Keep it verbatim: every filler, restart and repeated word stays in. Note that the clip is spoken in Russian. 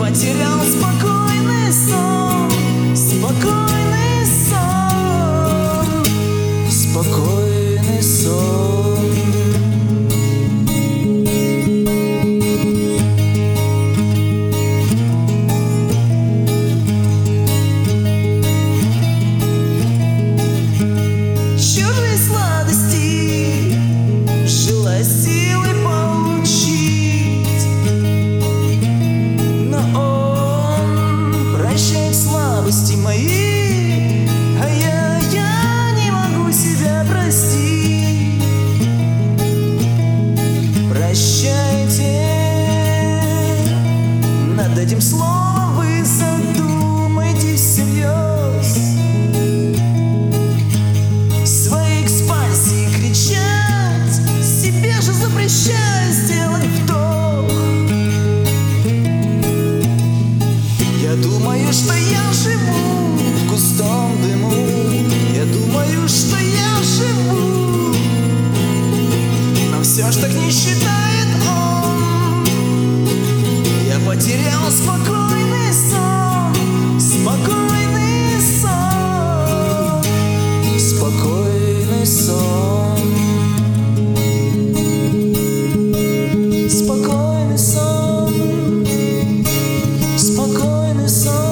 потерял спокойный сон, спокойный сон, спокойный сон. Чужие сладости желая силы получить, но он прощает слабости мои, а я, я не могу себя простить. Прощайте, над этим словом вы задумайтесь всерьез. Свои экспансии кричать себе же запрещаю сделать вдох. Я думаю, что я живу в густом дыму, я думаю, что я живу, но все ж так не считает он. Я потерял спокойный сон, спокойный сон, спокойный сон, спокойный сон, спокойный сон.